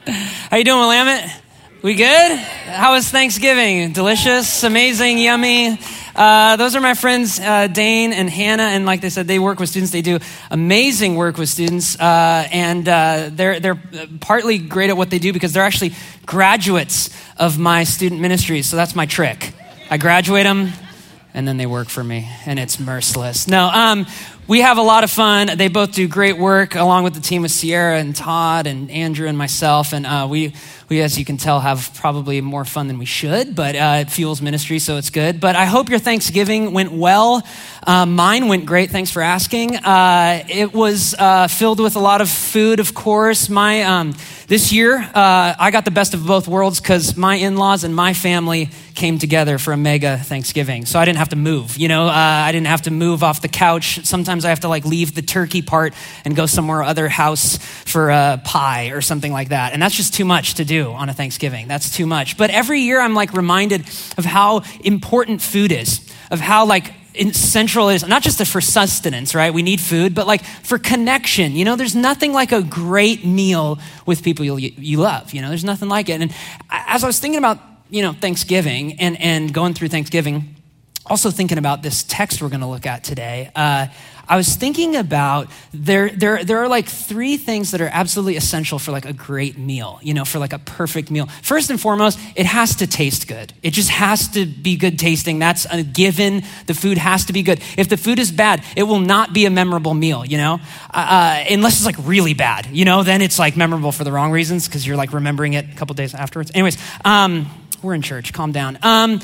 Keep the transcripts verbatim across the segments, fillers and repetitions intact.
How you doing, Willamette? We good? How was Thanksgiving? Delicious, amazing, yummy. Uh, those are my friends, uh, Dane and Hannah, and like they said, they work with students. They do amazing work with students, uh, and uh, they're they're partly great at what they do because they're actually graduates of my student ministry. So that's my trick. I graduate them, and then they work for me, and it's merciless. No, um, we have a lot of fun. They both do great work along with the team of Sierra and Todd and Andrew and myself, and uh, we. We, as you can tell, have probably more fun than we should, but uh, it fuels ministry, so it's good. But I hope your Thanksgiving went well. Uh, mine went great. Thanks for asking. Uh, it was uh, filled with a lot of food, of course. My um, this year, uh, I got the best of both worlds because my in-laws and my family came together for a mega Thanksgiving. So I didn't have to move, you know, uh, I didn't have to move off the couch. Sometimes I have to like leave the turkey part and go somewhere other house for a pie or something like that. And that's just too much to do on a Thanksgiving. That's too much. But every year I'm like reminded of how important food is, of how like central it is, not just for sustenance, right? We need food, but like for connection. You know, there's nothing like a great meal with people you, you love. You know, there's nothing like it. And as I was thinking about, you know, Thanksgiving and, and going through Thanksgiving, also thinking about this text we're going to look at today, uh, I was thinking about there, there, there are like three things that are absolutely essential for like a great meal, you know, for like a perfect meal. First and foremost, it has to taste good. It just has to be good tasting. That's a given. The food has to be good. If the food is bad, it will not be a memorable meal, you know, uh, unless it's like really bad, you know, then it's like memorable for the wrong reasons because you're like remembering it a couple days afterwards. Anyways, um, we're in church, calm down. Um,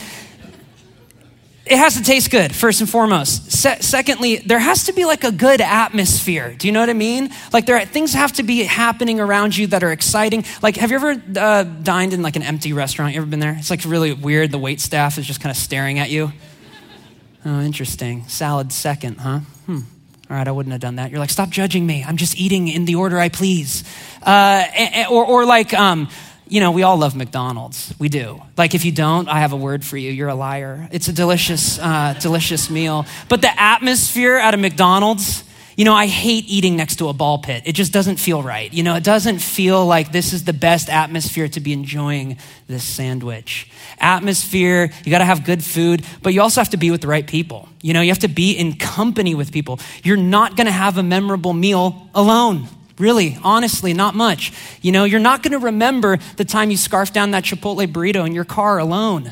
It has to taste good, first and foremost. Se- secondly, there has to be like a good atmosphere. Do you know what I mean? Like there, things have to be happening around you that are exciting. Like, have you ever uh, dined in like an empty restaurant? You ever been there? It's like really weird. The wait staff is just kind of staring at you. Oh, interesting. Salad second, huh? Hmm. All right, I wouldn't have done that. You're like, stop judging me. I'm just eating in the order I please. Uh, or, or like, um, you know, we all love McDonald's. We do. Like if you don't, I have a word for you. You're a liar. It's a delicious, uh, delicious meal. But the atmosphere at a McDonald's, you know, I hate eating next to a ball pit. It just doesn't feel right. You know, it doesn't feel like this is the best atmosphere to be enjoying this sandwich. Atmosphere, you got to have good food, but you also have to be with the right people. You know, you have to be in company with people. You're not going to have a memorable meal alone. Really, honestly, not much. You know, you're not going to remember the time you scarfed down that Chipotle burrito in your car alone.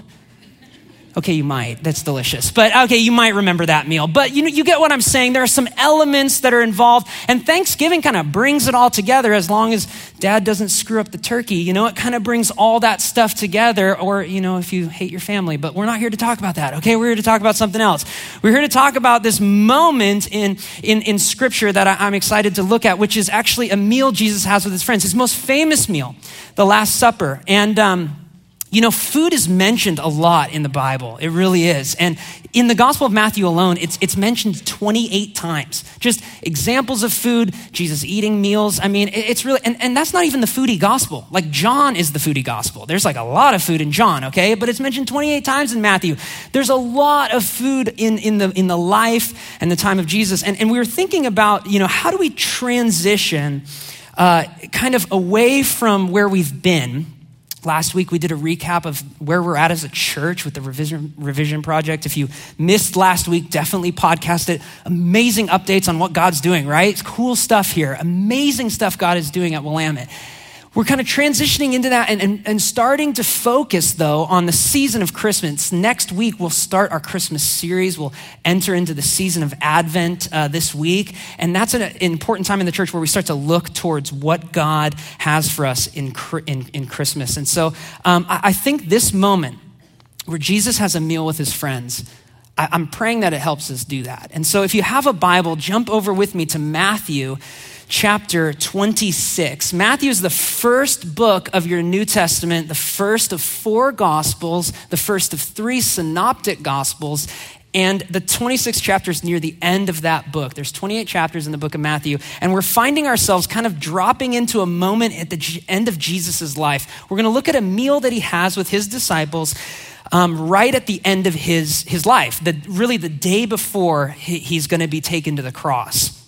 Okay, you might. That's delicious. But okay, you might remember that meal. But you know, you get what I'm saying. There are some elements that are involved, and Thanksgiving kind of brings it all together as long as dad doesn't screw up the turkey. You know, it kind of brings all that stuff together, or, you know, if you hate your family. But we're not here to talk about that, okay? We're here to talk about something else. We're here to talk about this moment in, in, in Scripture that I, I'm excited to look at, which is actually a meal Jesus has with his friends, his most famous meal, the Last Supper. And, um, You know, food is mentioned a lot in the Bible. It really is. And in the Gospel of Matthew alone, it's it's mentioned twenty-eight times. Just examples of food, Jesus eating meals. I mean, it's really, and, and that's not even the foodie gospel. Like John is the foodie gospel. There's like a lot of food in John, okay? But it's mentioned twenty-eight times in Matthew. There's a lot of food in, in the in the life and the time of Jesus. And, and we were thinking about, you know, how do we transition uh, kind of away from where we've been. Last week, we did a recap of where we're at as a church with the Revision, Revision Project. If you missed last week, definitely podcast it. Amazing updates on what God's doing, right? It's cool stuff here. Amazing stuff God is doing at Willamette. We're kind of transitioning into that and, and, and starting to focus, though, on the season of Christmas. Next week, we'll start our Christmas series. We'll enter into the season of Advent uh, this week. And that's an important time in the church where we start to look towards what God has for us in, in, in Christmas. And so um, I, I think this moment where Jesus has a meal with his friends, I, I'm praying that it helps us do that. And so if you have a Bible, jump over with me to Matthew chapter twenty-six. Matthew is the first book of your New Testament, the first of four gospels, the first of three synoptic gospels, and the twenty-sixth chapter is near the end of that book. There's twenty-eight chapters in the book of Matthew, and we're finding ourselves kind of dropping into a moment at the end of Jesus's life. We're gonna look at a meal that he has with his disciples um, right at the end of his, his life, the, really the day before he, he's gonna be taken to the cross.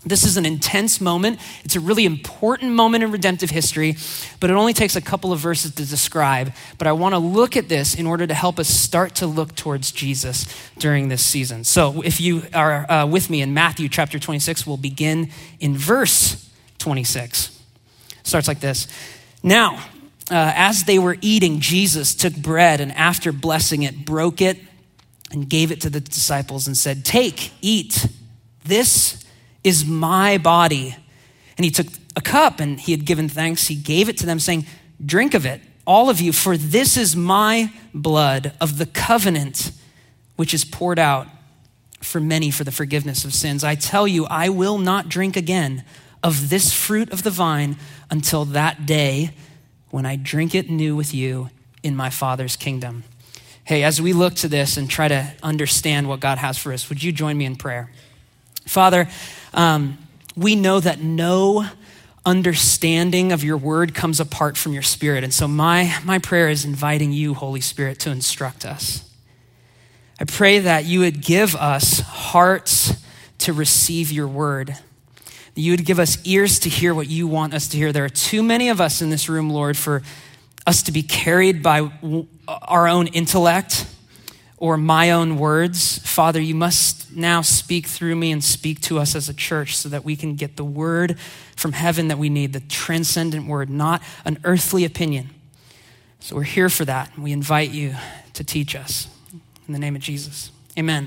This is an intense moment. It's a really important moment in redemptive history, but it only takes a couple of verses to describe. But I want to look at this in order to help us start to look towards Jesus during this season. So if you are uh, with me in Matthew chapter twenty-six, we'll begin in verse twenty-six. Starts like this. Now, uh, as they were eating, Jesus took bread and after blessing it, broke it and gave it to the disciples and said, "Take, eat, this is my body." And he took a cup and he had given thanks. He gave it to them saying, "Drink of it, all of you, for this is my blood of the covenant, which is poured out for many for the forgiveness of sins. I tell you, I will not drink again of this fruit of the vine until that day when I drink it new with you in my Father's kingdom." Hey, as we look to this and try to understand what God has for us, would you join me in prayer? Father, um, we know that no understanding of your word comes apart from your Spirit. And so my, my prayer is inviting you, Holy Spirit, to instruct us. I pray that you would give us hearts to receive your word, that you would give us ears to hear what you want us to hear. There are too many of us in this room, Lord, for us to be carried by our own intellect or my own words. Father, you must now speak through me and speak to us as a church so that we can get the word from heaven that we need, the transcendent word, not an earthly opinion. So we're here for that. We invite you to teach us. In the name of Jesus, amen.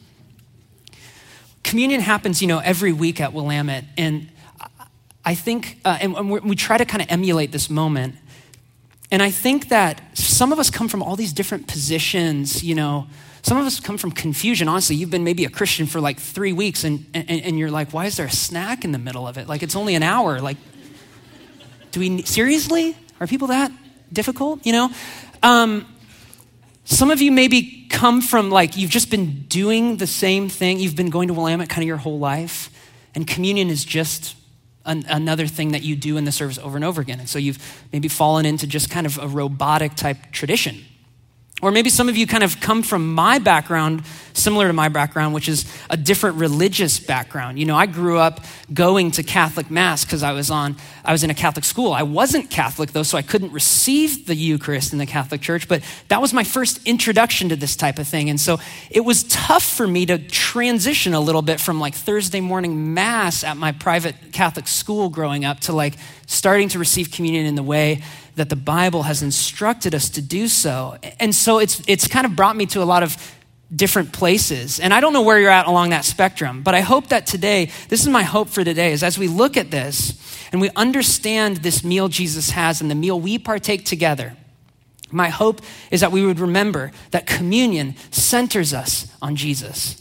Communion happens, you know, every week at Willamette. And I think, uh, and we try to kind of emulate this moment. And I think that some of us come from all these different positions, you know. Some of us come from confusion. Honestly, you've been maybe a Christian for like three weeks and, and, and you're like, why is there a snack in the middle of it? Like, it's only an hour. Like, do we, seriously? Are people that difficult, you know? Um, some of you maybe come from like, you've just been doing the same thing. You've been going to Willamette kind of your whole life. And communion is just An, another thing that you do in the service over and over again. And so you've maybe fallen into just kind of a robotic type tradition. Or maybe some of you kind of come from my background, similar to my background, which is a different religious background. You know, I grew up going to Catholic Mass because I was on, I was in a Catholic school. I wasn't Catholic though, so I couldn't receive the Eucharist in the Catholic Church, but that was my first introduction to this type of thing. And so it was tough for me to transition a little bit from like Thursday morning Mass at my private Catholic school growing up to like starting to receive communion in the way that the Bible has instructed us to do so. And so it's it's kind of brought me to a lot of different places. And I don't know where you're at along that spectrum, but I hope that today, this is my hope for today, is as we look at this and we understand this meal Jesus has and the meal we partake together, my hope is that we would remember that communion centers us on Jesus.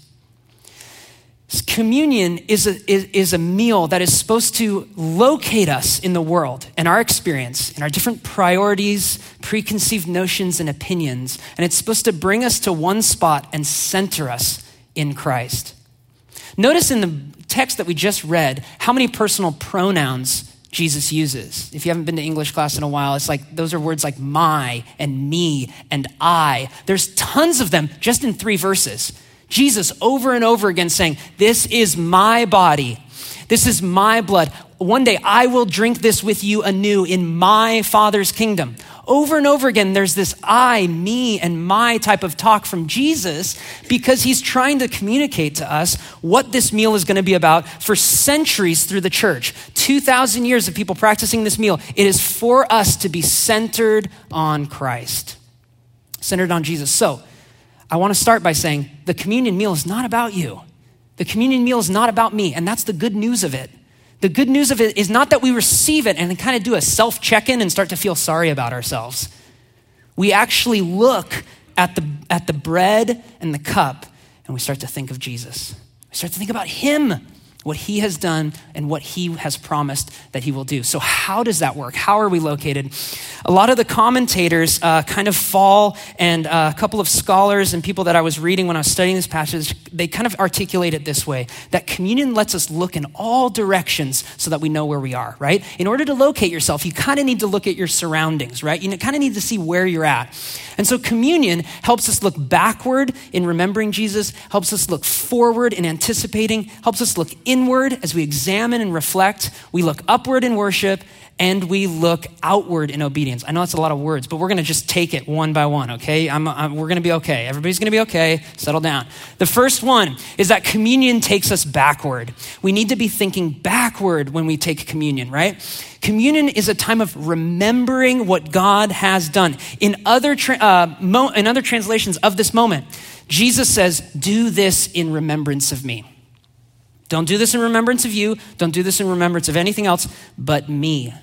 Communion is a, is, is a meal that is supposed to locate us in the world and our experience and our different priorities, preconceived notions, and opinions. And it's supposed to bring us to one spot and center us in Christ. Notice in the text that we just read how many personal pronouns Jesus uses. If you haven't been to English class in a while, it's like those are words like my and me and I. There's tons of them just in three verses. Jesus over and over again saying, this is my body. This is my blood. One day I will drink this with you anew in my Father's kingdom. Over and over again, there's this I, me, and my type of talk from Jesus because he's trying to communicate to us what this meal is going to be about for centuries through the church. two thousand years of people practicing this meal. It is for us to be centered on Christ, centered on Jesus. So, I want to start by saying the communion meal is not about you. The communion meal is not about me, and that's the good news of it. The good news of it is not that we receive it and then kind of do a self-check-in and start to feel sorry about ourselves. We actually look at the, at the bread and the cup, and we start to think of Jesus. We start to think about him, what he has done and what he has promised that he will do. So how does that work? How are we located? a lot of the commentators uh, kind of fall, and uh, a couple of scholars and people that I was reading when I was studying this passage, they kind of articulate it this way, that communion lets us look in all directions so that we know where we are, right? In order to locate yourself, you kind of need to look at your surroundings, right? You kind of need to see where you're at. And so communion helps us look backward in remembering Jesus, helps us look forward in anticipating, helps us look inward as we examine and reflect. We look upward in worship, and we look outward in obedience. I know that's a lot of words, but we're going to just take it one by one, okay? I'm, I'm, we're going to be okay. Everybody's going to be okay. Settle down. The first one is that communion takes us backward. We need to be thinking backward when we take communion, right? Communion is a time of remembering what God has done. In other, tra- uh, mo- in other translations of this moment, Jesus says, do this in remembrance of me. Don't do this in remembrance of you. Don't do this in remembrance of anything else but me.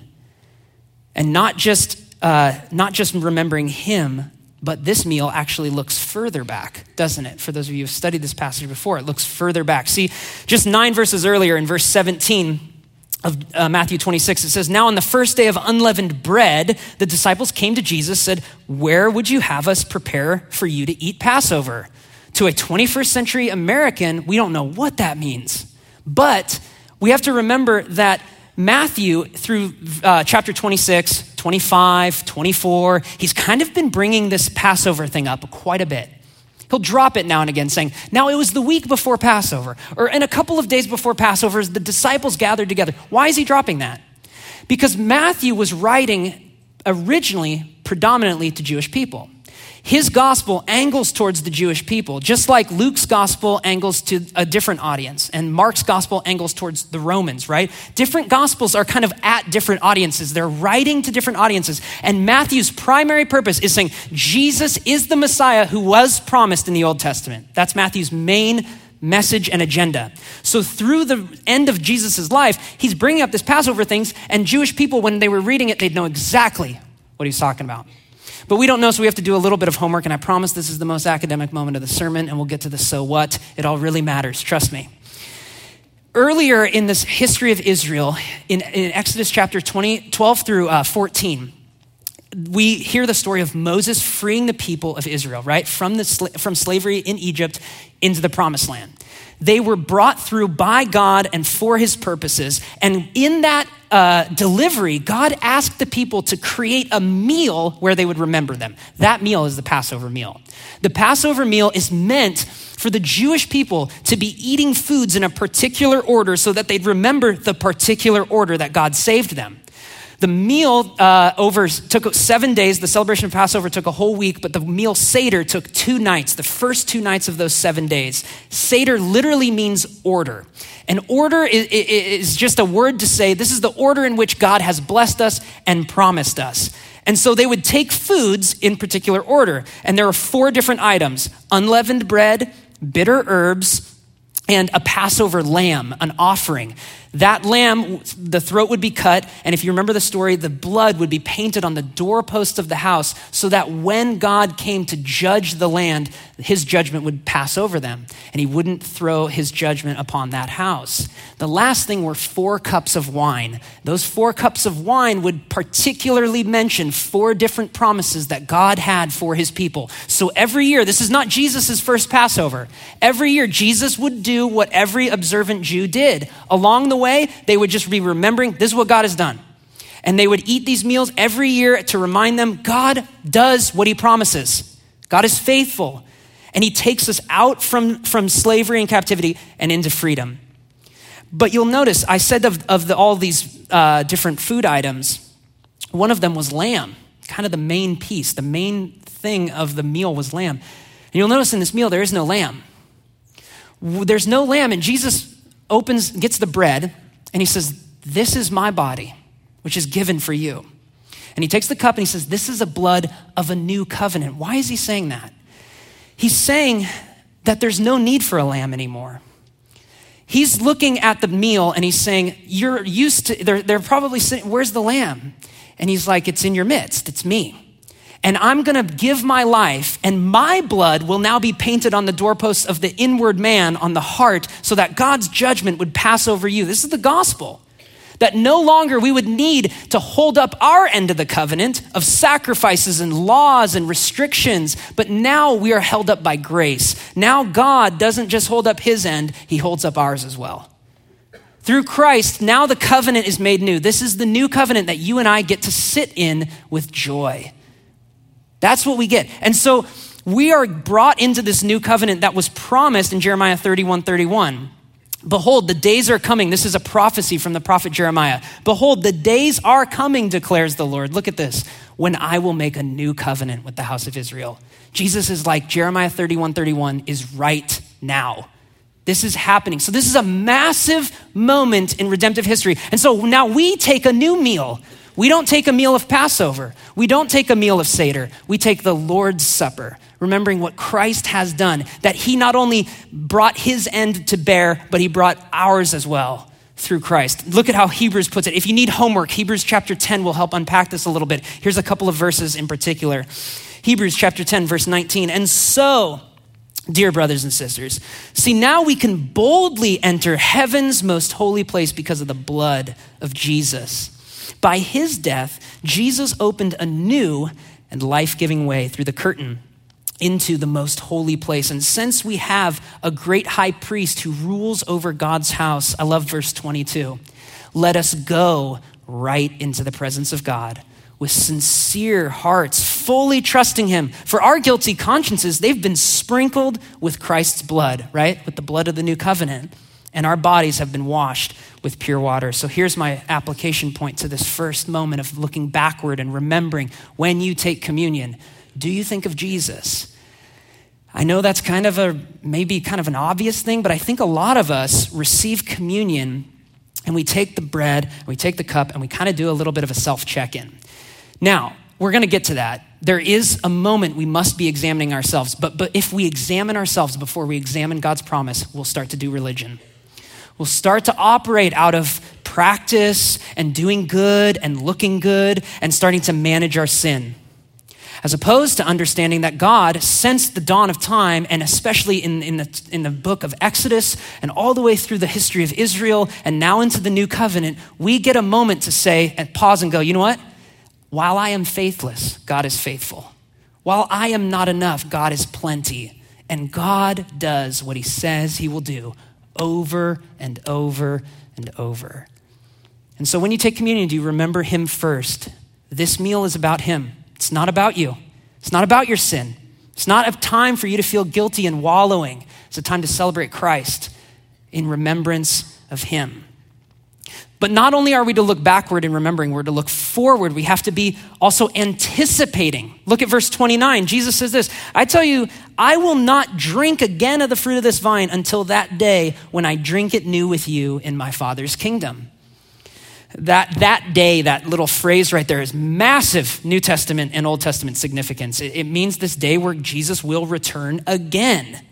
And not just uh, not just remembering him, but this meal actually looks further back, doesn't it? For those of you who've studied this passage before, it looks further back. See, just nine verses earlier in verse seventeen of uh, Matthew twenty-six, it says, now on the first day of unleavened bread, the disciples came to Jesus, said, where would you have us prepare for you to eat Passover? To a twenty-first century American, we don't know what that means. But we have to remember that Matthew, through uh, chapter twenty-six, twenty-five, twenty-four, he's kind of been bringing this Passover thing up quite a bit. He'll drop it now and again saying, now it was the week before Passover, or in a couple of days before Passover, the disciples gathered together. Why is he dropping that? Because Matthew was writing originally predominantly to Jewish people. His gospel angles towards the Jewish people, just like Luke's gospel angles to a different audience, and Mark's gospel angles towards the Romans, right? Different gospels are kind of at different audiences. They're writing to different audiences. And Matthew's primary purpose is saying, Jesus is the Messiah who was promised in the Old Testament. That's Matthew's main message and agenda. So through the end of Jesus's life, he's bringing up this Passover things, and Jewish people, when they were reading it, they'd know exactly what he's talking about. But we don't know, so we have to do a little bit of homework, and I promise this is the most academic moment of the sermon, and we'll get to the so what. It all really matters, trust me. Earlier in this history of Israel, in, in Exodus chapter twenty, twelve through uh, fourteen, we hear the story of Moses freeing the people of Israel, right? From, the sla- from slavery in Egypt into the promised land. They were brought through by God and for his purposes. And in that uh, delivery, God asked the people to create a meal where they would remember them. That meal is the Passover meal. The Passover meal is meant for the Jewish people to be eating foods in a particular order so that they'd remember the particular order that God saved them. The meal uh, over took seven days. The celebration of Passover took a whole week, but the meal Seder took two nights, the first two nights of those seven days. Seder literally means order. And order is, is just a word to say, this is the order in which God has blessed us and promised us. And so they would take foods in particular order. And there are four different items: unleavened bread, bitter herbs, and a Passover lamb, an offering. That lamb, the throat would be cut, and if you remember the story, the blood would be painted on the doorpost of the house so that when God came to judge the land, his judgment would pass over them, and he wouldn't throw his judgment upon that house. The last thing were four cups of wine. Those four cups of wine would particularly mention four different promises that God had for his people. So every year, this is not Jesus's first Passover. Every year, Jesus would do what every observant Jew did. Along the way, they would just be remembering, this is what God has done. And they would eat these meals every year to remind them, God does what he promises. God is faithful. And he takes us out from, from slavery and captivity and into freedom. But you'll notice, I said of, of the, all these uh, different food items, one of them was lamb, kind of the main piece. The main thing of the meal was lamb. And you'll notice in this meal, there is no lamb. There's no lamb, and Jesus opens, gets the bread, and he says, this is my body, which is given for you. And he takes the cup and he says, this is the blood of a new covenant. Why is he saying that? He's saying that there's no need for a lamb anymore. He's looking at the meal and he's saying, you're used to, they're, they're probably saying, where's the lamb? And he's like, it's in your midst, it's me. And I'm gonna give my life, and my blood will now be painted on the doorposts of the inward man, on the heart, so that God's judgment would pass over you. This is the gospel. That no longer we would need to hold up our end of the covenant of sacrifices and laws and restrictions, but now we are held up by grace. Now God doesn't just hold up his end, he holds up ours as well. Through Christ, now the covenant is made new. This is the new covenant that you and I get to sit in with joy. That's what we get. And so we are brought into this new covenant that was promised in Jeremiah thirty-one thirty-one. Behold, the days are coming. This is a prophecy from the prophet Jeremiah. Behold, the days are coming, declares the Lord. Look at this. When I will make a new covenant with the house of Israel. Jesus is like Jeremiah thirty-one thirty-one is right now. This is happening. So this is a massive moment in redemptive history. And so now we take a new meal. We don't take a meal of Passover. We don't take a meal of Seder. We take the Lord's Supper, remembering what Christ has done, that he not only brought his end to bear, but he brought ours as well through Christ. Look at how Hebrews puts it. If you need homework, Hebrews chapter ten will help unpack this a little bit. Here's a couple of verses in particular. Hebrews chapter ten, verse nineteen. And so, dear brothers and sisters, see now we can boldly enter heaven's most holy place because of the blood of Jesus. By his death, Jesus opened a new and life-giving way through the curtain into the most holy place. And since we have a great high priest who rules over God's house, I love verse twenty-two, let us go right into the presence of God with sincere hearts, fully trusting him. For our guilty consciences, they've been sprinkled with Christ's blood, right? With the blood of the new covenant. And our bodies have been washed with pure water. So here's my application point to this first moment of looking backward and remembering when you take communion. Do you think of Jesus? I know that's kind of a, maybe kind of an obvious thing, but I think a lot of us receive communion and we take the bread, and we take the cup, and we kind of do a little bit of a self-check-in. Now, we're gonna get to that. There is a moment we must be examining ourselves, but, but if we examine ourselves before we examine God's promise, we'll start to do religion. We'll start to operate out of practice and doing good and looking good and starting to manage our sin. As opposed to understanding that God, since the dawn of time, and especially in, in, the, in the book of Exodus and all the way through the history of Israel and now into the new covenant, we get a moment to say and pause and go, you know what? While I am faithless, God is faithful. While I am not enough, God is plenty. And God does what he says he will do over and over and over. And so when you take communion, do you remember him first? This meal is about him. It's not about you. It's not about your sin. It's not a time for you to feel guilty and wallowing. It's a time to celebrate Christ in remembrance of him. But not only are we to look backward in remembering, we're to look forward. We have to be also anticipating. Look at verse twenty-nine. Jesus says this, I tell you, I will not drink again of the fruit of this vine until that day when I drink it new with you in my Father's kingdom. That that day, that little phrase right there is massive New Testament and Old Testament significance. It, it means this day where Jesus will return again.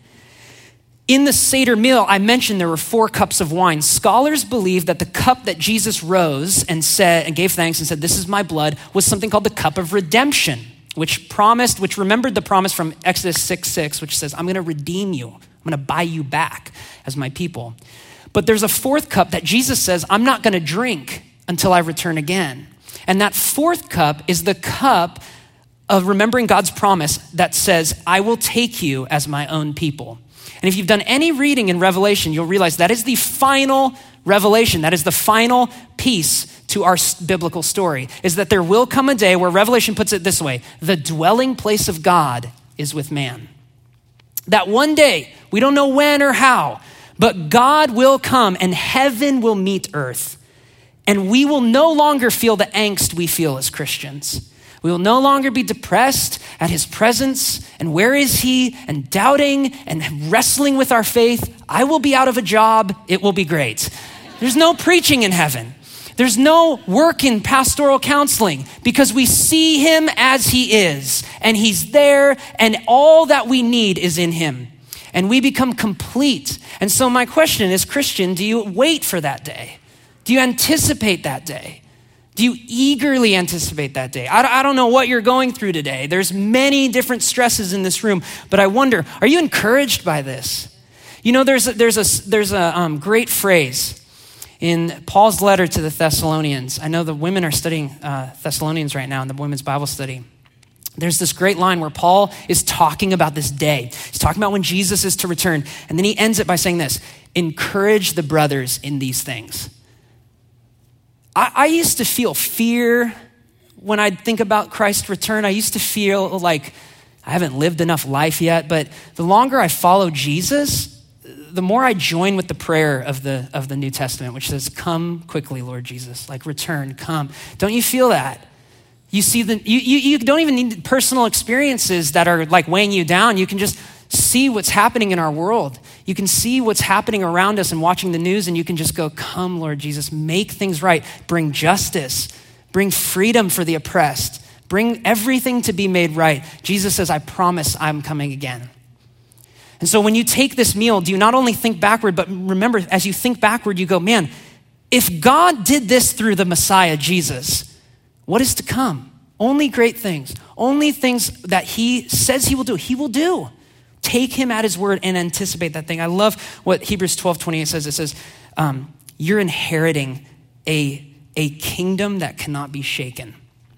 In the Seder meal, I mentioned there were four cups of wine. Scholars believe that the cup that Jesus rose and said and gave thanks and said, this is my blood, was something called the cup of redemption, which promised, which remembered the promise from Exodus six six, which says, I'm gonna redeem you. I'm gonna buy you back as my people. But there's a fourth cup that Jesus says, I'm not gonna drink until I return again. And that fourth cup is the cup of remembering God's promise that says, I will take you as my own people. And if you've done any reading in Revelation, you'll realize that is the final revelation. That is the final piece to our biblical story, is that there will come a day where Revelation puts it this way, the dwelling place of God is with man. That one day, we don't know when or how, but God will come and heaven will meet earth. And we will no longer feel the angst we feel as Christians. We will no longer be depressed at his presence and where is he and doubting and wrestling with our faith. I will be out of a job. It will be great. There's no preaching in heaven. There's no work in pastoral counseling because we see him as he is and he's there and all that we need is in him and we become complete. And so my question is, Christian, do you wait for that day? Do you anticipate that day? Do you eagerly anticipate that day? I, I don't know what you're going through today. There's many different stresses in this room, but I wonder, are you encouraged by this? You know, there's a, there's a, there's a um, great phrase In Paul's letter to the Thessalonians, I know the women are studying uh, Thessalonians right now in the women's Bible study. There's this great line where Paul is talking about this day. He's talking about when Jesus is to return. And then he ends it by saying this, encourage the brothers in these things. I, I used to feel fear when I think about Christ's return. I used to feel like I haven't lived enough life yet. But the longer I follow Jesus, the more I join with the prayer of the, of the New Testament, which says, come quickly, Lord Jesus, like return, come. Don't you feel that? You see, the you, you, you don't even need personal experiences that are like weighing you down. You can just see what's happening in our world. You can see what's happening around us and watching the news, and you can just go, come, Lord Jesus, make things right, bring justice, bring freedom for the oppressed, bring everything to be made right. Jesus says, I promise I'm coming again. And so when you take this meal, do you not only think backward, but remember, as you think backward, you go, man, if God did this through the Messiah, Jesus, what is to come? Only great things, only things that he says he will do, he will do. Take him at his word and anticipate that thing. I love what Hebrews twelve twenty-eight says. It says, um, you're inheriting a, a kingdom that cannot be shaken.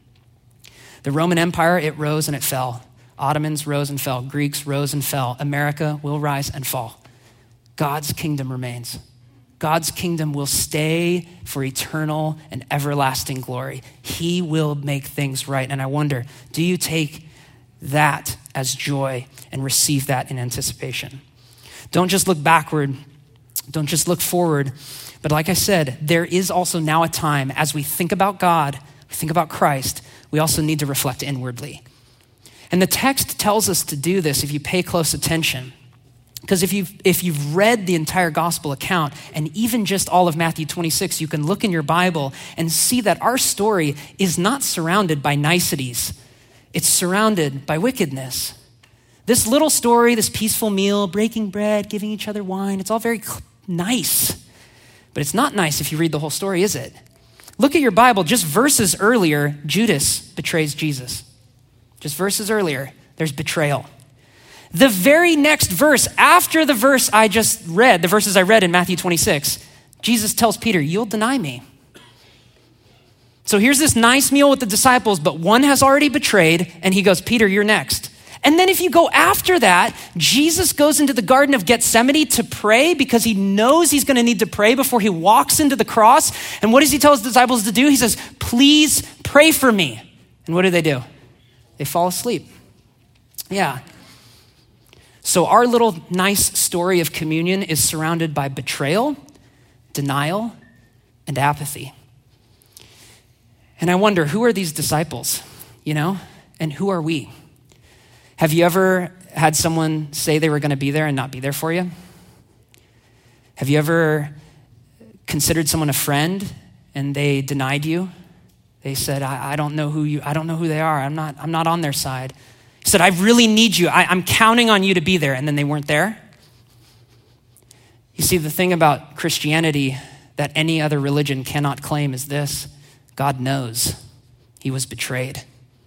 The Roman Empire, it rose and it fell. Ottomans rose and fell. Greeks rose and fell. America will rise and fall. God's kingdom remains. God's kingdom will stay for eternal and everlasting glory. He will make things right. And I wonder, do you take that as joy and receive that in anticipation? Don't just look backward. Don't just look forward. But like I said, there is also now a time as we think about God, we think about Christ, we also need to reflect inwardly. And the text tells us to do this if you pay close attention. Because if you've, if you've read the entire gospel account and even just all of Matthew twenty-six, you can look in your Bible and see that our story is not surrounded by niceties. It's surrounded by wickedness. This little story, this peaceful meal, breaking bread, giving each other wine, it's all very nice. But it's not nice if you read the whole story, is it? Look at your Bible. Just verses earlier, Judas betrays Jesus. Just verses earlier, there's betrayal. The very next verse, after the verse I just read, the verses I read in Matthew twenty-six, Jesus tells Peter, you'll deny me. So here's this nice meal with the disciples, but one has already betrayed, and he goes, Peter, you're next. And then if you go after that, Jesus goes into the Garden of Gethsemane to pray because he knows he's gonna need to pray before he walks into the cross. And what does he tell his disciples to do? He says, please pray for me. And what do they do? They fall asleep. Yeah. So our little nice story of communion is surrounded by betrayal, denial, and apathy. And I wonder, who are these disciples, you know? And who are we? Have you ever had someone say they were gonna be there and not be there for you? Have you ever considered someone a friend and they denied you? They said, I, I don't know who you, I don't know who they are. I'm not, I'm not on their side. He said, I really need you. I, I'm counting on you to be there. And then they weren't there. You see, the thing about Christianity that any other religion cannot claim is this: God knows he was betrayed.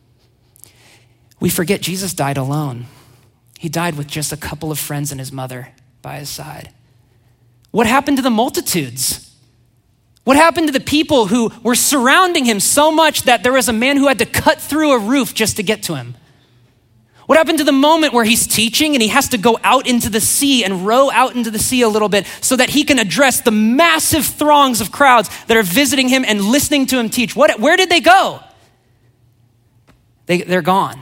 We forget Jesus died alone. He died with just a couple of friends and his mother by his side. What happened to the multitudes? What happened to the people who were surrounding him so much that there was a man who had to cut through a roof just to get to him? What happened to the moment where he's teaching and he has to go out into the sea and row out into the sea a little bit so that he can address the massive throngs of crowds that are visiting him and listening to him teach? What, where did they go? They, they're gone.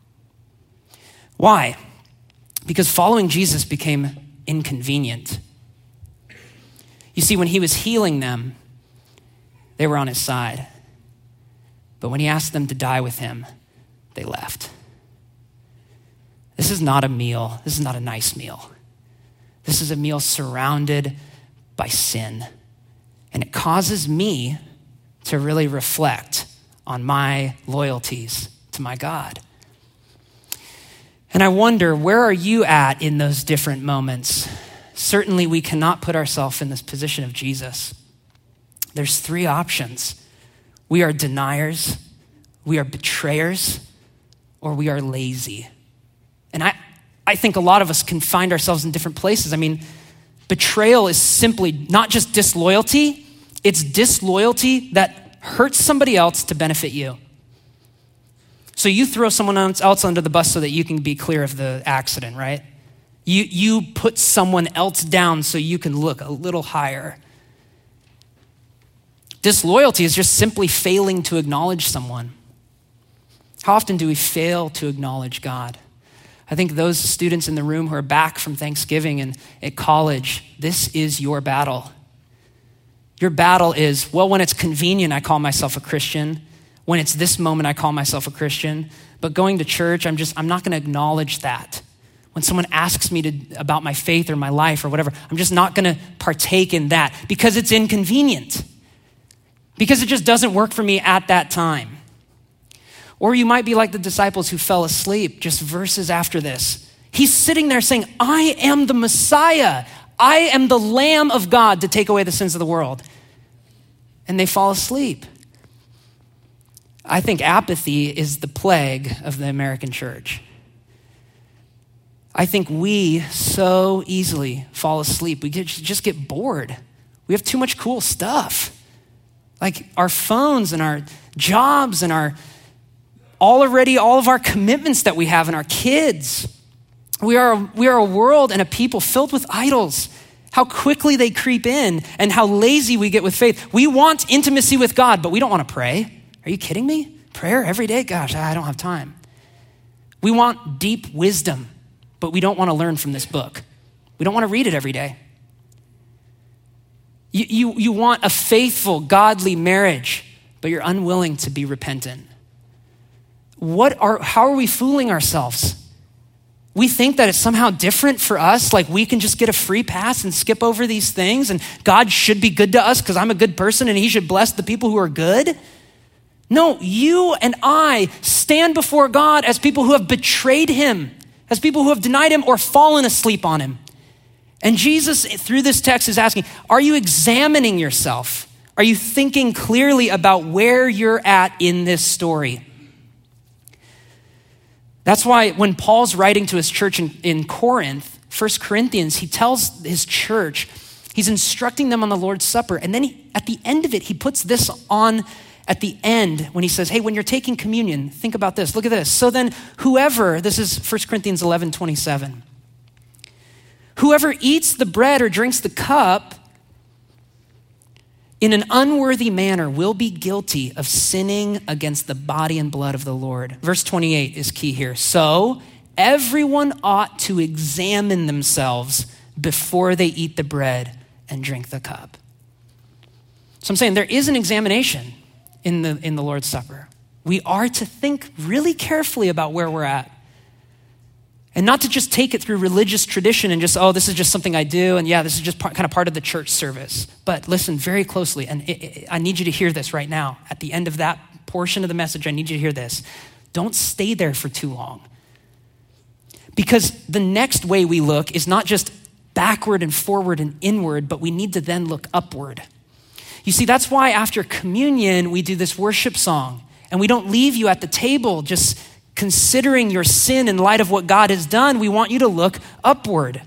Why? Because following Jesus became inconvenient. You see, when he was healing them, they were on his side. But when he asked them to die with him, they left. This is not a meal. This is not a nice meal. This is a meal surrounded by sin. And it causes me to really reflect on my loyalties to my God. And I wonder, where are you at in those different moments? Certainly we cannot put ourselves in this position of Jesus. There's three options. We are deniers, we are betrayers, or we are lazy. And I, I think a lot of us can find ourselves in different places. I mean, betrayal is simply not just disloyalty, It's disloyalty that hurts somebody else to benefit you. So you throw someone else under the bus so that you can be clear of the accident, right? You, you put someone else down so you can look a little higher. Disloyalty is just simply failing to acknowledge someone. How often do we fail to acknowledge God? I think those students in the room who are back from Thanksgiving and at college, this is your battle. Your battle is, well, when it's convenient, I call myself a Christian. When it's this moment, I call myself a Christian. But going to church, I'm just, I'm not gonna acknowledge that. When someone asks me to, about my faith or my life or whatever, I'm just not gonna partake in that because it's inconvenient. Because it just doesn't work for me at that time. Or you might be like the disciples who fell asleep just verses after this. He's sitting there saying, I am the Messiah. I am the Lamb of God to take away the sins of the world. And they fall asleep. I think apathy is the plague of the American church. I think we so easily fall asleep. We get, just get bored. We have too much cool stuff. Like our phones and our jobs and our already all of our commitments that we have and our kids. We are, we are a world and a people filled with idols. How quickly they creep in and how lazy we get with faith. We want intimacy with God, but we don't want to pray. Are you kidding me? Prayer every day? Gosh, I don't have time. We want deep wisdom, but we don't want to learn from this book. We don't want to read it every day. You, you, you want a faithful, godly marriage, but you're unwilling to be repentant. What are, how are we fooling ourselves? We think that it's somehow different for us, like we can just get a free pass and skip over these things and God should be good to us because I'm a good person and he should bless the people who are good. No, you and I stand before God as people who have betrayed him, as people who have denied him or fallen asleep on him. And Jesus, through this text, is asking, are you examining yourself? Are you thinking clearly about where you're at in this story? That's why when Paul's writing to his church in, in Corinth, First Corinthians, he tells his church, he's instructing them on the Lord's Supper. And then he, at the end of it, he puts this on at the end when he says, hey, when you're taking communion, think about this. Look at this. So then whoever, this is First Corinthians eleven twenty-seven. Whoever eats the bread or drinks the cup in an unworthy manner will be guilty of sinning against the body and blood of the Lord. Verse twenty-eight is key here. So everyone ought to examine themselves before they eat the bread and drink the cup. So I'm saying there is an examination in the, in the Lord's Supper. We are to think really carefully about where we're at. And not to just take it through religious tradition and just, oh, this is just something I do. And yeah, this is just part, kind of part of the church service. But listen very closely. And it, it, I need you to hear this right now. At the end of that portion of the message, I need you to hear this. Don't stay there for too long. Because the next way we look is not just backward and forward and inward, but we need to then look upward. You see, that's why after communion, we do this worship song. And we don't leave you at the table just considering your sin in light of what God has done. We want you to look upward.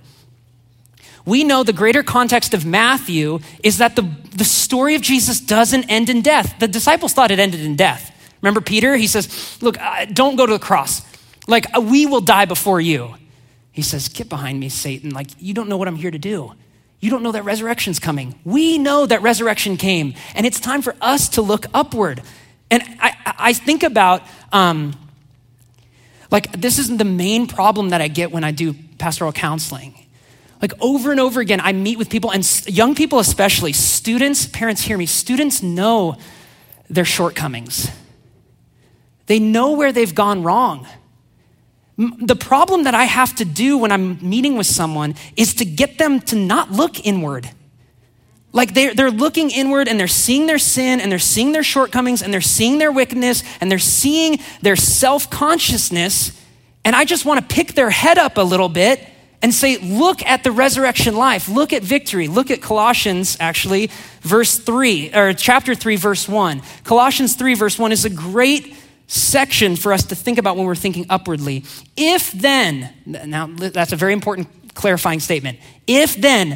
We know the greater context of Matthew is that the, the story of Jesus doesn't end in death. The disciples thought it ended in death. Remember Peter? He says, look, uh, don't go to the cross. Like, uh, we will die before you. He says, get behind me, Satan. Like, you don't know what I'm here to do. You don't know that resurrection's coming. We know that resurrection came, and it's time for us to look upward. And I, I think about, um, like, this isn't the main problem that I get when I do pastoral counseling. Like, over and over again, I meet with people, and young people especially, students, parents hear me, students know their shortcomings. They know where they've gone wrong. The problem that I have to do when I'm meeting with someone is to get them to not look inward. Like they're, they're looking inward and they're seeing their sin and they're seeing their shortcomings and they're seeing their wickedness and they're seeing their self-consciousness. And I just want to pick their head up a little bit and say, look at the resurrection life. Look at victory. Look at Colossians, actually, verse three, or chapter three, verse one. Colossians three, verse one is a great section for us to think about when we're thinking upwardly. If then, now that's a very important clarifying statement. If then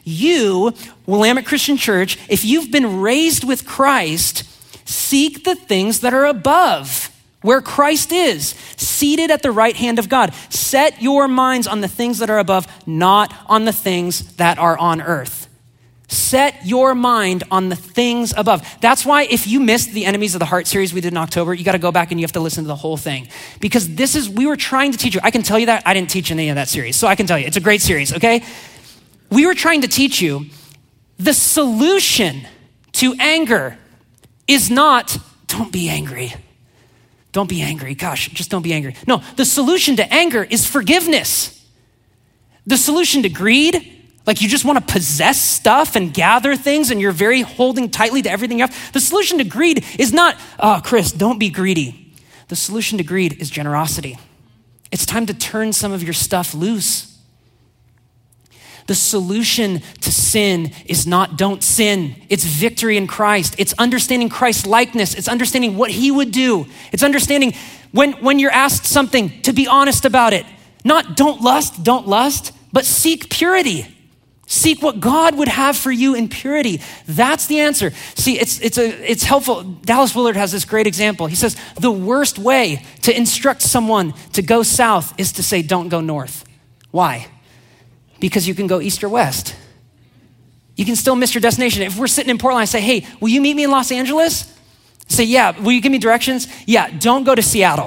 You, Willamette Christian Church, if you've been raised with Christ, seek the things that are above, where Christ is, seated at the right hand of God. Set your minds on the things that are above, not on the things that are on earth. Set your mind on the things above. That's why if you missed the Enemies of the Heart series we did in October, you got to go back and you have to listen to the whole thing. Because this is, we were trying to teach you. I can tell you that. I didn't teach any of that series. So I can tell you, it's a great series, okay? We were trying to teach you the solution to anger is not, don't be angry. Don't be angry. Gosh, just don't be angry. No, the solution to anger is forgiveness. The solution to greed, like you just want to possess stuff and gather things and you're very holding tightly to everything you have. The solution to greed is not, oh, Chris, don't be greedy. The solution to greed is generosity. It's time to turn some of your stuff loose. The solution to sin is not don't sin. It's victory in Christ. It's understanding Christ's likeness. It's understanding what he would do. It's understanding when, when you're asked something to be honest about it. Not don't lust, don't lust, but seek purity. Seek what God would have for you in purity. That's the answer. See, it's it's a it's helpful. Dallas Willard has this great example. He says the worst way to instruct someone to go south is to say don't go north. Why? Because you can go east or west. You can still miss your destination. If we're sitting in Portland, I say, hey, will you meet me in Los Angeles? Say, yeah. Will you give me directions? Yeah, don't go to Seattle.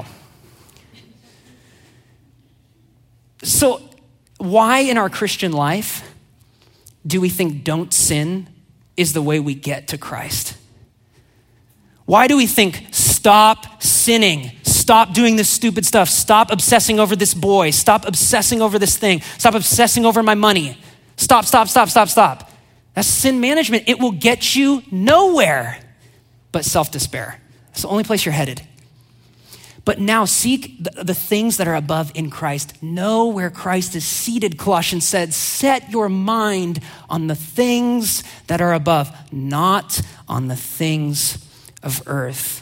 So why in our Christian life do we think don't sin is the way we get to Christ? Why do we think stop sinning? Stop doing this stupid stuff. Stop obsessing over this boy. Stop obsessing over this thing. Stop obsessing over my money. Stop, stop, stop, stop, stop. That's sin management. It will get you nowhere but self-despair. That's the only place you're headed. But now seek the, the things that are above in Christ. Know where Christ is seated, Colossians said. Set your mind on the things that are above, not on the things of earth.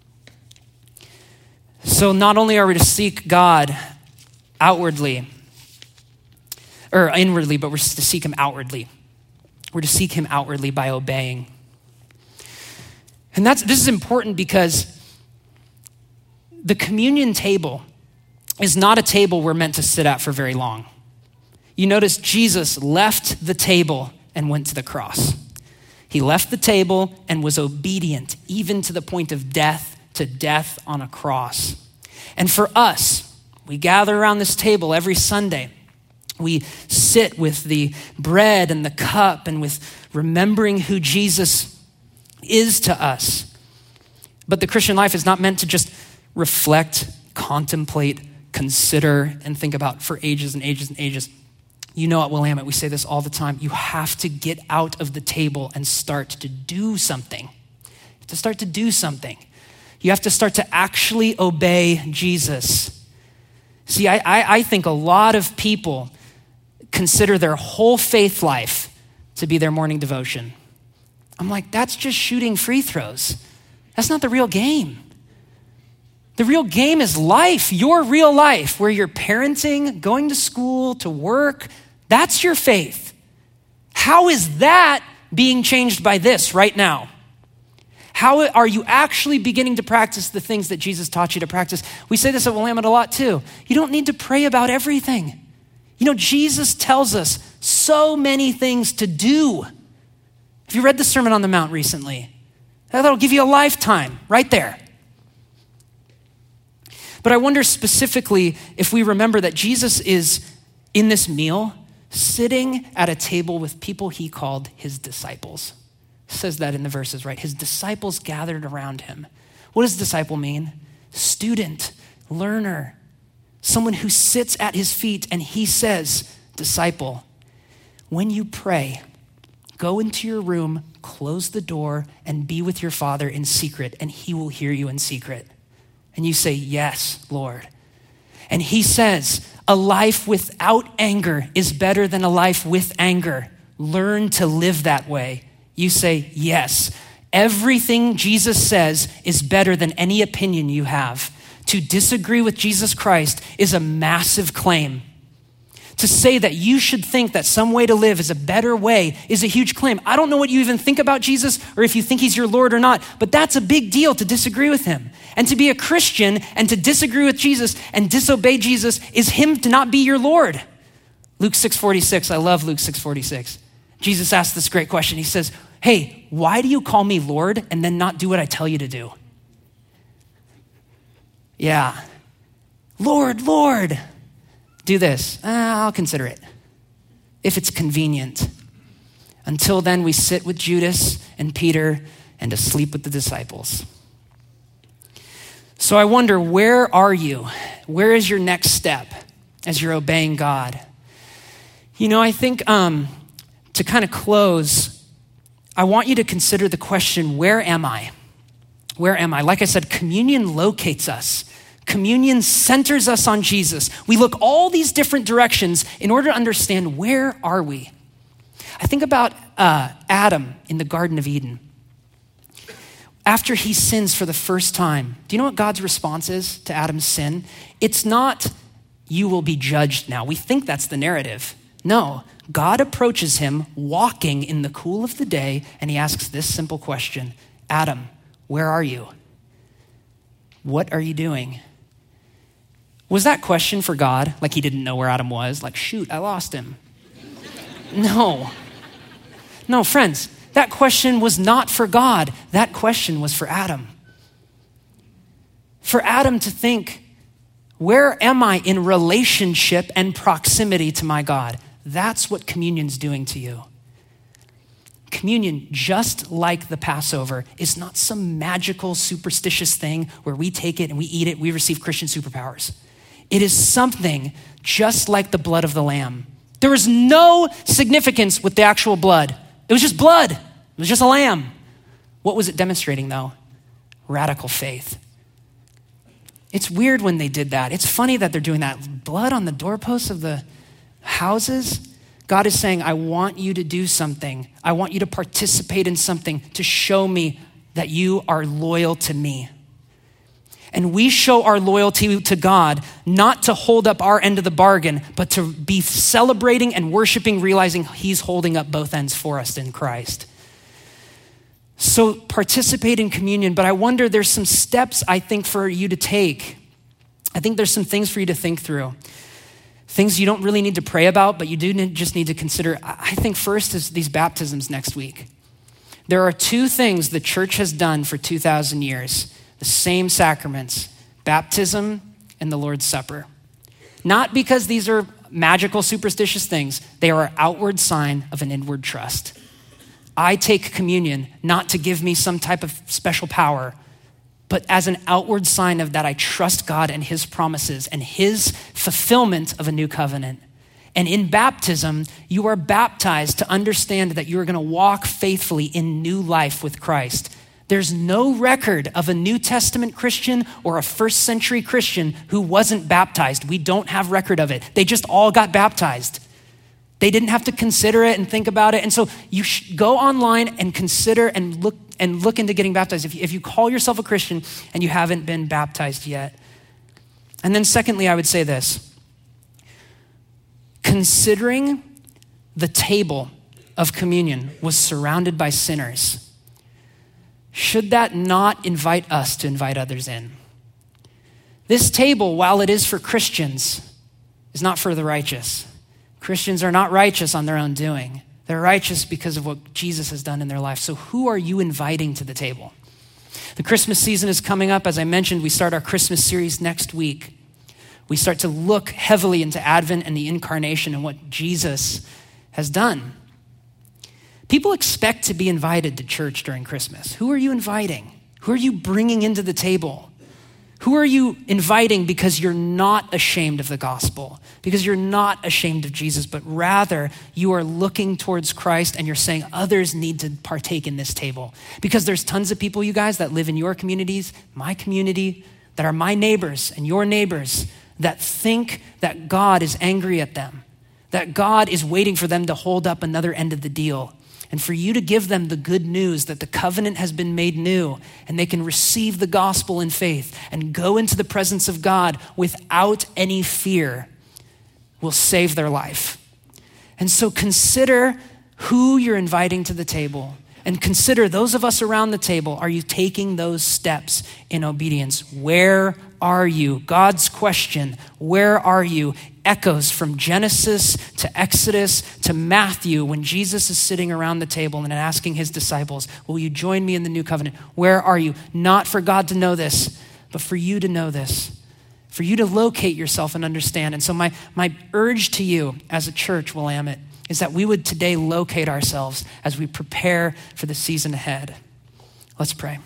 So not only are we to seek God outwardly, or inwardly, but we're to seek him outwardly. We're to seek him outwardly by obeying. And that's this is important because the communion table is not a table we're meant to sit at for very long. You notice Jesus left the table and went to the cross. He left the table and was obedient, even to the point of death, to death on a cross. And for us, we gather around this table every Sunday. We sit with the bread and the cup and with remembering who Jesus is to us. But the Christian life is not meant to just reflect, contemplate, consider, and think about for ages and ages and ages. You know at Willamette, we say this all the time. You have to get out of the table and start to do something. You have to start to do something. You have to start to actually obey Jesus. See, I, I, I think a lot of people consider their whole faith life to be their morning devotion. I'm like, that's just shooting free throws. That's not the real game. The real game is life, your real life, where you're parenting, going to school, to work. That's your faith. How is that being changed by this right now? How are you actually beginning to practice the things that Jesus taught you to practice? We say this at Willamette a lot too. You don't need to pray about everything. You know, Jesus tells us so many things to do. Have you read the Sermon on the Mount recently? That'll give you a lifetime right there. But I wonder specifically if we remember that Jesus is in this meal sitting at a table with people he called his disciples. It says that in the verses, right? His disciples gathered around him. What does disciple mean? Student, learner, someone who sits at his feet and he says, disciple, when you pray, go into your room, close the door, and be with your Father in secret, and he will hear you in secret. And you say, yes, Lord. And he says, a life without anger is better than a life with anger. Learn to live that way. You say, yes. Everything Jesus says is better than any opinion you have. To disagree with Jesus Christ is a massive claim. To say that you should think that some way to live is a better way is a huge claim. I don't know what you even think about Jesus or if you think he's your Lord or not, but that's a big deal to disagree with him. And to be a Christian and to disagree with Jesus and disobey Jesus is him to not be your Lord. Luke six forty-six, I love Luke six forty-six. Jesus asked this great question. He says, hey, why do you call me Lord and then not do what I tell you to do? Yeah. Lord, Lord. Do this. Uh, I'll consider it. If it's convenient. Until then, we sit with Judas and Peter and asleep with the disciples. So I wonder, where are you? Where is your next step as you're obeying God? You know, I think um, to kind of close, I want you to consider the question, where am I? Where am I? Like I said, communion locates us. Communion centers us on Jesus. We look all these different directions in order to understand, where are we? I think about uh, Adam in the Garden of Eden. After he sins for the first time, do you know what God's response is to Adam's sin? It's not, you will be judged now. We think that's the narrative. No, God approaches him walking in the cool of the day, and he asks this simple question, Adam, where are you? What are you doing? Was that question for God? Like he didn't know where Adam was? Like, shoot, I lost him. No. No, friends, that question was not for God. That question was for Adam. For Adam to think, where am I in relationship and proximity to my God? That's what communion's doing to you. Communion, just like the Passover, is not some magical, superstitious thing where we take it and we eat it, we receive Christian superpowers. It is something just like the blood of the lamb. There was no significance with the actual blood. It was just blood. It was just a lamb. What was it demonstrating though? Radical faith. It's weird when they did that. It's funny that they're doing that. Blood on the doorposts of the houses. God is saying, I want you to do something. I want you to participate in something to show me that you are loyal to me. And we show our loyalty to God, not to hold up our end of the bargain, but to be celebrating and worshiping, realizing he's holding up both ends for us in Christ. So participate in communion, but I wonder, there's some steps I think for you to take. I think there's some things for you to think through. Things you don't really need to pray about, but you do need, just need to consider. I think first is these baptisms next week. There are two things the church has done for two thousand years. The same sacraments, baptism and the Lord's Supper. Not because these are magical, superstitious things. They are an outward sign of an inward trust. I take communion not to give me some type of special power, but as an outward sign of that I trust God and his promises and his fulfillment of a new covenant. And in baptism, you are baptized to understand that you are going to walk faithfully in new life with Christ. There's no record of a New Testament Christian or a first century Christian who wasn't baptized. We don't have record of it. They just all got baptized. They didn't have to consider it and think about it. And so you sh- go online and consider and look and look into getting baptized if you, if you call yourself a Christian and you haven't been baptized yet. And then secondly, I would say this. Considering the table of communion was surrounded by sinners, should that not invite us to invite others in? This table, while it is for Christians, is not for the righteous. Christians are not righteous on their own doing. They're righteous because of what Jesus has done in their life. So who are you inviting to the table? The Christmas season is coming up. As I mentioned, we start our Christmas series next week. We start to look heavily into Advent and the incarnation and what Jesus has done. People expect to be invited to church during Christmas. Who are you inviting? Who are you bringing into the table? Who are you inviting because you're not ashamed of the gospel, because you're not ashamed of Jesus, but rather you are looking towards Christ and you're saying others need to partake in this table? Because there's tons of people, you guys, that live in your communities, my community, that are my neighbors and your neighbors, that think that God is angry at them, that God is waiting for them to hold up another end of the deal. And for you to give them the good news that the covenant has been made new and they can receive the gospel in faith and go into the presence of God without any fear will save their life. And so consider who you're inviting to the table, and consider those of us around the table. Are you taking those steps in obedience? Where are you? God's question, where are you? Echoes from Genesis to Exodus to Matthew when Jesus is sitting around the table and asking his disciples, will you join me in the new covenant? Where are you? Not for God to know this, but for you to know this, for you to locate yourself and understand. And so my, my urge to you as a church, Willamette, is that we would today locate ourselves as we prepare for the season ahead. Let's pray.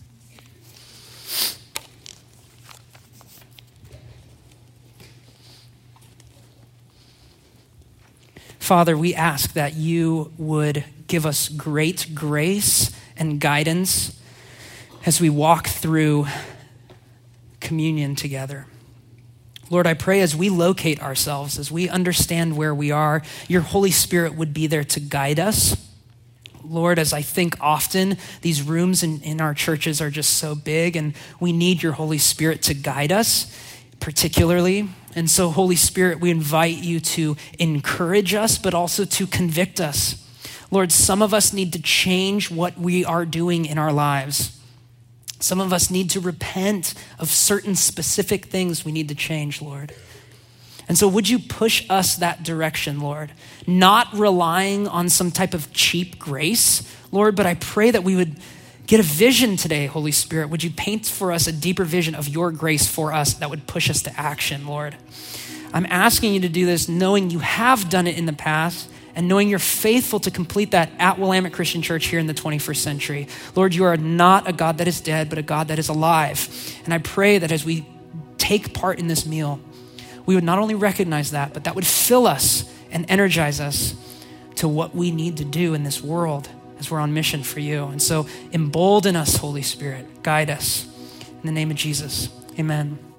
Father, we ask that you would give us great grace and guidance as we walk through communion together. Lord, I pray as we locate ourselves, as we understand where we are, your Holy Spirit would be there to guide us. Lord, as I think often, these rooms in, in our churches are just so big, and we need your Holy Spirit to guide us, particularly. And so, Holy Spirit, we invite you to encourage us, but also to convict us. Lord, some of us need to change what we are doing in our lives. Some of us need to repent of certain specific things we need to change, Lord. And so would you push us that direction, Lord? Not relying on some type of cheap grace, Lord, but I pray that we would get a vision today, Holy Spirit. Would you paint for us a deeper vision of your grace for us that would push us to action, Lord? I'm asking you to do this knowing you have done it in the past, and knowing you're faithful to complete that at Willamette Christian Church here in the twenty-first century. Lord, you are not a God that is dead, but a God that is alive. And I pray that as we take part in this meal, we would not only recognize that, but that would fill us and energize us to what we need to do in this world as we're on mission for you. And so embolden us, Holy Spirit. Guide us. In the name of Jesus, amen.